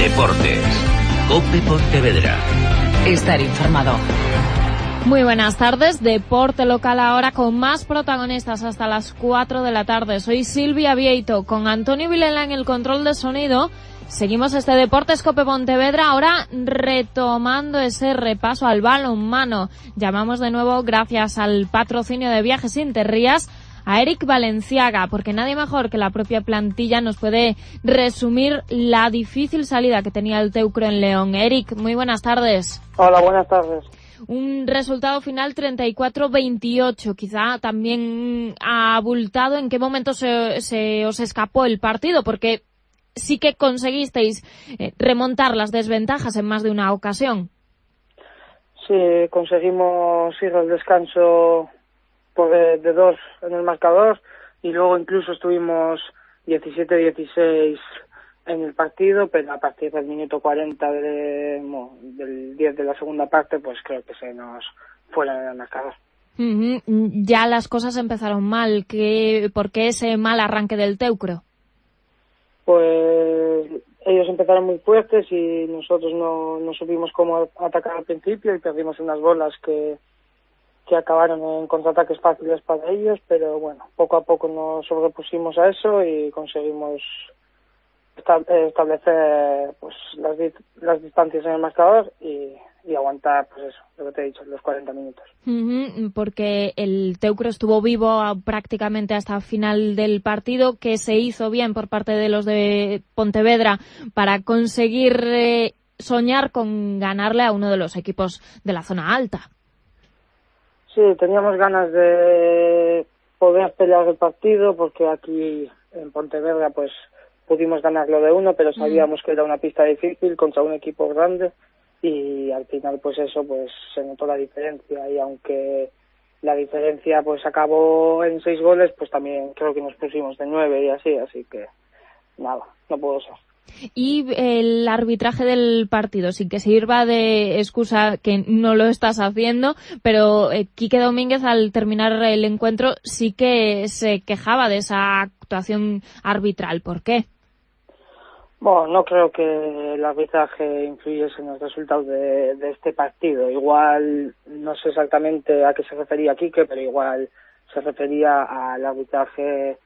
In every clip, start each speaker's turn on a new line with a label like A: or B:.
A: Deportes. COPE Pontevedra.
B: Estar informado.
C: Muy buenas tardes, deporte local ahora con más protagonistas hasta las 4 de la tarde. Soy Silvia Vieito, con Antonio Vilela en el control de sonido. Seguimos este Deportes COPE Pontevedra, ahora retomando ese repaso al balonmano. Llamamos de nuevo, gracias al patrocinio de Viajes Interrías, a Eric Valenciaga, porque nadie mejor que la propia plantilla nos puede resumir la difícil salida que tenía el Teucro en León. Eric, muy buenas tardes.
D: Hola, buenas tardes.
C: Un resultado final 34-28, quizá también abultado. ¿En qué momento se os escapó el partido? Porque sí que conseguisteis remontar las desventajas en más de una ocasión.
D: Sí, conseguimos ir al descanso de 2 en el marcador y luego incluso estuvimos 17-16 en el partido, pero a partir del minuto 40 del 10 de la segunda parte, pues creo que se nos fueron en el marcador.
C: Ya las cosas empezaron mal. ¿Por qué ese mal arranque del Teucro?
D: Pues ellos empezaron muy fuertes y nosotros no supimos cómo atacar al principio y perdimos unas bolas que acabaron en contraataques fáciles para ellos, pero bueno, poco a poco nos sobrepusimos a eso y conseguimos establecer pues las distancias en el marcador y aguantar, pues eso, lo que te he dicho, los 40 minutos.
C: Porque el Teucro estuvo vivo prácticamente hasta el final del partido, que se hizo bien por parte de los de Pontevedra para conseguir soñar con ganarle a uno de los equipos de la zona alta.
D: Sí, teníamos ganas de poder pelear el partido porque aquí en Pontevedra pues pudimos ganarlo de 1, pero sabíamos que era una pista difícil contra un equipo grande y al final pues eso pues se notó la diferencia y aunque la diferencia pues acabó en 6 goles, pues también creo que nos pusimos de 9 y así que nada, no pudo ser.
C: Y el arbitraje del partido, sin que sirva de excusa que no lo estás haciendo, pero Quique Domínguez al terminar el encuentro sí que se quejaba de esa actuación arbitral. ¿Por qué?
D: Bueno, no creo que el arbitraje influyese en los resultados de este partido. Igual, no sé exactamente a qué se refería Quique, pero igual se refería al arbitraje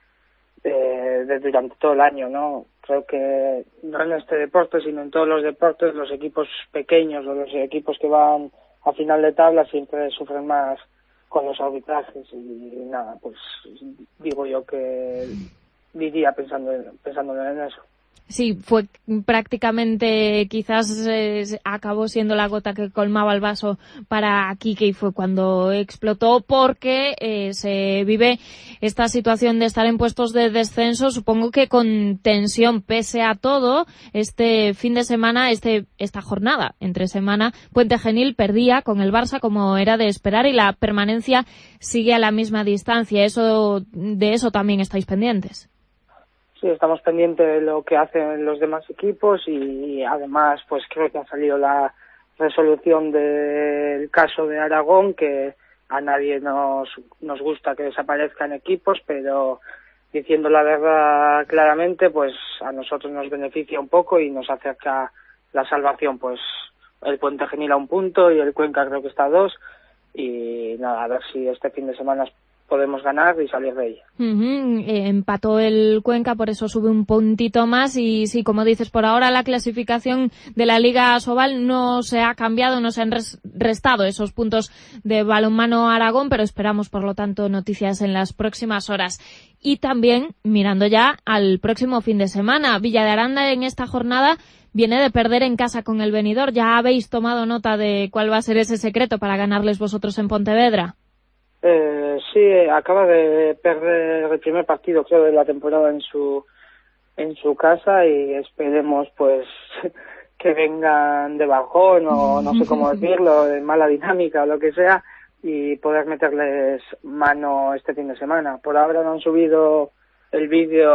D: durante todo el año, ¿no? Creo que no en este deporte, sino en todos los deportes, los equipos pequeños o los equipos que van a final de tabla siempre sufren más con los arbitrajes y nada, pues digo yo que diría pensándolo en eso.
C: Sí, fue prácticamente, quizás acabó siendo la gota que colmaba el vaso para Quique y fue cuando explotó porque se vive esta situación de estar en puestos de descenso, supongo que con tensión pese a todo. Este fin de semana, esta jornada entre semana, Puente Genil perdía con el Barça como era de esperar y la permanencia sigue a la misma distancia. De eso también estáis pendientes.
D: Sí, estamos pendientes de lo que hacen los demás equipos y además pues creo que ha salido la resolución del caso de Aragón, que a nadie nos gusta que desaparezcan equipos, pero diciendo la verdad claramente, pues a nosotros nos beneficia un poco y nos acerca la salvación, pues el Puente Genil a 1 punto y el Cuenca creo que está a 2 y nada, a ver si este fin de semana podemos ganar y salir de ella.
C: Empató el Cuenca, por eso sube un puntito más y sí, como dices, por ahora la clasificación de la Liga Asobal no se ha cambiado, no se han restado esos puntos de balonmano Aragón, pero esperamos por lo tanto noticias en las próximas horas. Y también mirando ya al próximo fin de semana, Villa de Aranda en esta jornada viene de perder en casa con el Benidorm. ¿Ya habéis tomado nota de cuál va a ser ese secreto para ganarles vosotros en Pontevedra?
D: Sí, acaba de perder el primer partido, creo, de la temporada en su casa y esperemos, pues, que vengan de bajón o no sé cómo decirlo, de mala dinámica o lo que sea y poder meterles mano este fin de semana. Por ahora no han subido el vídeo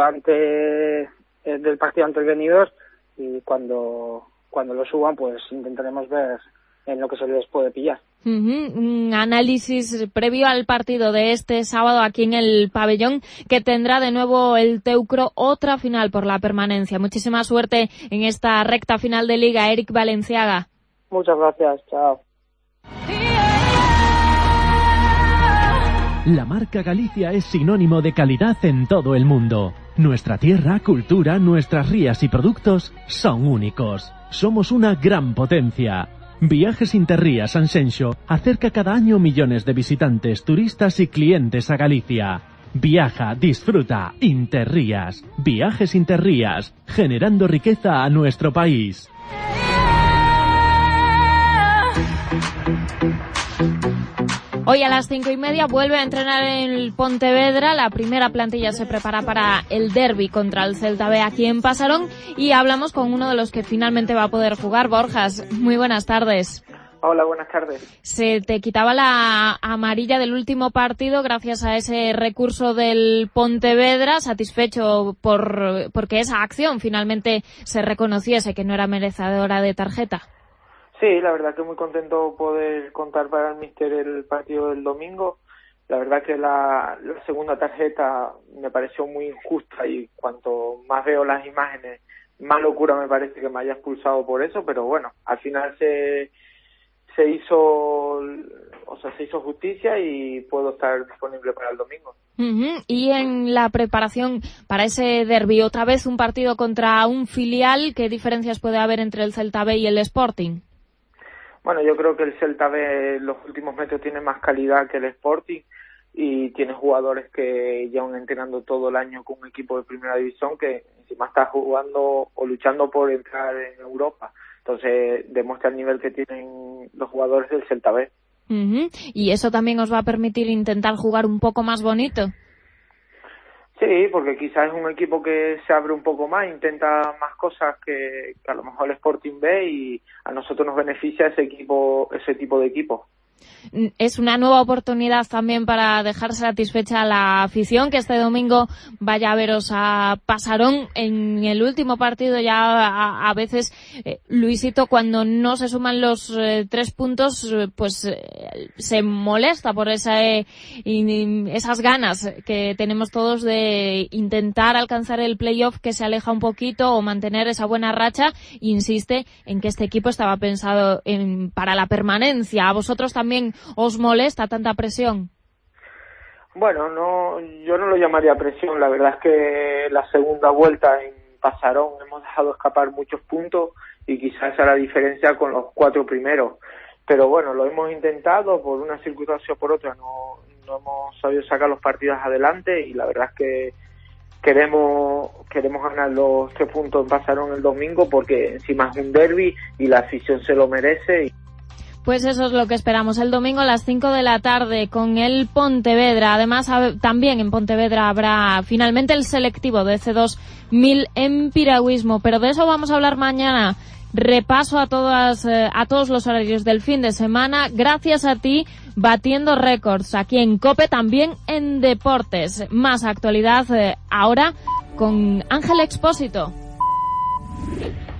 D: del partido ante el Benidorm y cuando lo suban, pues intentaremos ver en lo que se les puede pillar.
C: Un análisis previo al partido de este sábado aquí en el pabellón, que tendrá de nuevo el Teucro otra final por la permanencia. Muchísima suerte en esta recta final de Liga, Eric Valenciaga.
D: Muchas gracias, chao.
A: La marca Galicia es sinónimo de calidad en todo el mundo. Nuestra tierra, cultura, nuestras rías y productos son únicos. Somos una gran potencia. Viajes Interrías Sanxenxo acerca cada año millones de visitantes, turistas y clientes a Galicia. Viaja, disfruta, Interrías. Viajes Interrías, generando riqueza a nuestro país.
C: Hoy a las 5:30 vuelve a entrenar en el Pontevedra. La primera plantilla se prepara para el derbi contra el Celta B aquí en Pasarón, y hablamos con uno de los que finalmente va a poder jugar. Borjas, muy buenas tardes.
E: Hola, buenas tardes.
C: Se te quitaba la amarilla del último partido gracias a ese recurso del Pontevedra, satisfecho porque esa acción finalmente se reconociese que no era merecedora de tarjeta.
E: Sí, la verdad que muy contento poder contar para el míster el partido del domingo. La verdad que la segunda tarjeta me pareció muy injusta, y cuanto más veo las imágenes, más locura me parece que me haya expulsado por eso, pero bueno, al final se hizo justicia y puedo estar disponible para el domingo.
C: Y en la preparación para ese derbi, otra vez un partido contra un filial, ¿qué diferencias puede haber entre el Celta B y el Sporting?
E: Bueno, yo creo que el Celta B en los últimos meses tiene más calidad que el Sporting, y tiene jugadores que llevan entrenando todo el año con un equipo de primera división que encima está jugando o luchando por entrar en Europa. Entonces demuestra el nivel que tienen los jugadores del Celta B.
C: ¿Y eso también os va a permitir intentar jugar un poco más bonito?
E: Sí, porque quizás es un equipo que se abre un poco más, intenta más cosas que a lo mejor el Sporting B, y a nosotros nos beneficia ese tipo de equipo.
C: Es una nueva oportunidad también para dejar satisfecha a la afición, que este domingo vaya a veros a Pasarón. En el último partido ya a veces, Luisito, cuando no se suman los 3 puntos, pues se molesta por esas ganas que tenemos todos de intentar alcanzar el playoff, que se aleja un poquito, o mantener esa buena racha. Insiste en que este equipo estaba pensado para la permanencia. ¿A vosotros también os molesta tanta presión?
E: Bueno, yo no lo llamaría presión. La verdad es que la segunda vuelta en Pasarón hemos dejado escapar muchos puntos, y quizás esa es la diferencia con los 4 primeros. Pero bueno, lo hemos intentado, por una circunstancia o por otra no hemos sabido sacar los partidos adelante, y la verdad es que queremos ganar los 3 puntos en Pasarón el domingo, porque encima es un derbi y la afición se lo merece.
C: Pues eso es lo que esperamos el domingo a las 5 de la tarde con el Pontevedra. Además, también en Pontevedra habrá finalmente el selectivo de C2000 en piragüismo, pero de eso vamos a hablar mañana. Repaso a todos los horarios del fin de semana, gracias a ti, batiendo récords aquí en COPE, también en deportes. Más actualidad ahora con Ángel Expósito.